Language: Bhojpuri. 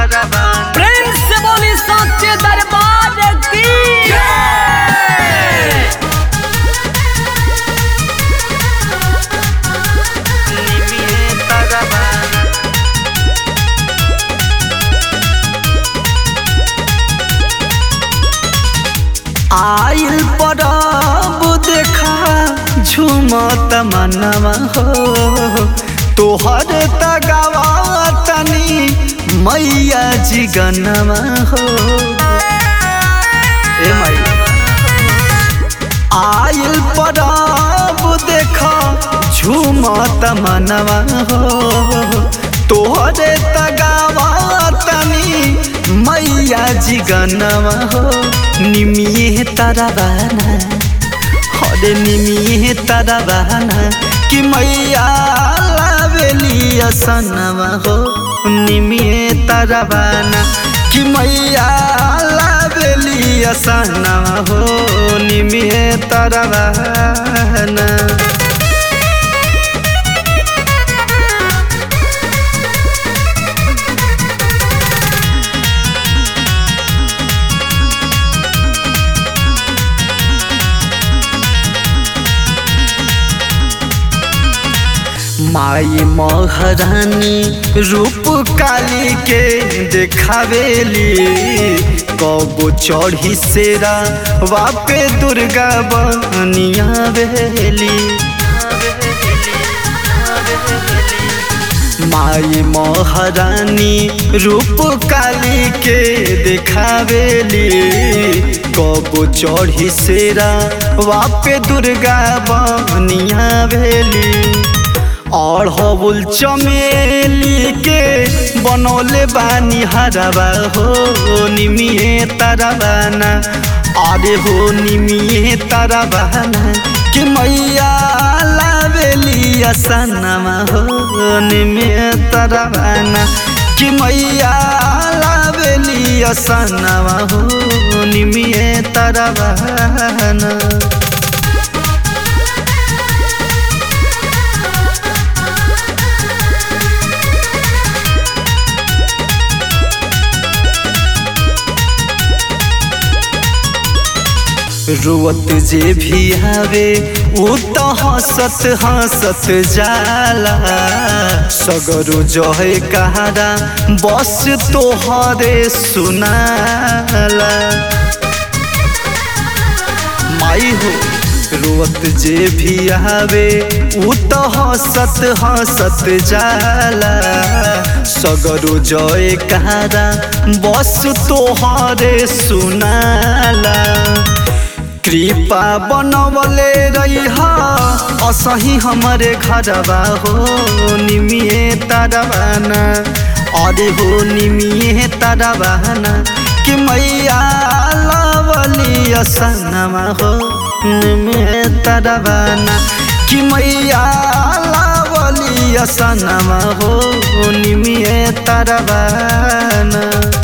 प्रेम से बोली सच्चे दरबार की आइल परब देखा झूमत मनवा हो तोहर तगावा तनी मैया जी गनवा हो ए मैया आइल परब देखा झूमत मनवा हो तोहर तगावा तनी मैया जी गनवा हो निमिये तारा बहाना हरे निमिये तारा बहाना कि मैया लावेली असनवा हो निमिये तारा बहाना कि मैया लावेली असनवा हो निमिये तारा बहाना माई महारानी रूप काली के देखावेली कबो चढ़ी सेरा वापे दुर्गा बनिया बेली माई महारानी रूप काली के देखावेली कबो चढ़ी सेरा वापे दुर्गा बनिया बेली और हबुल चमेली के बनौले बानी हरवा हो निमिये तारा बहाना अरे हो निमिये तारा बहाना कि मैया लावेली असनमा हो निमिये तारा बहाना कि मैया लावेली असनमा हो निमिये तारा बहाना रोवत जे भी आवे उ तो हंसत हंसत जाला सगरो जहे कहारा बस तोहरे सुनाला माई हो रोवत जे भी आवे उ तो हंसत हंसत जाला सगरो जय कहारा बस तोहरे सुनाला कृपा बनवले रही असही हमारे घरवा हो निमिये तारा बहाना अरे हो निमिये तारा बहाना कि मैया लावली असनमा हो निमिये तारा बहाना कि मैया लावली असनमा हो निमिये तारा बहाना।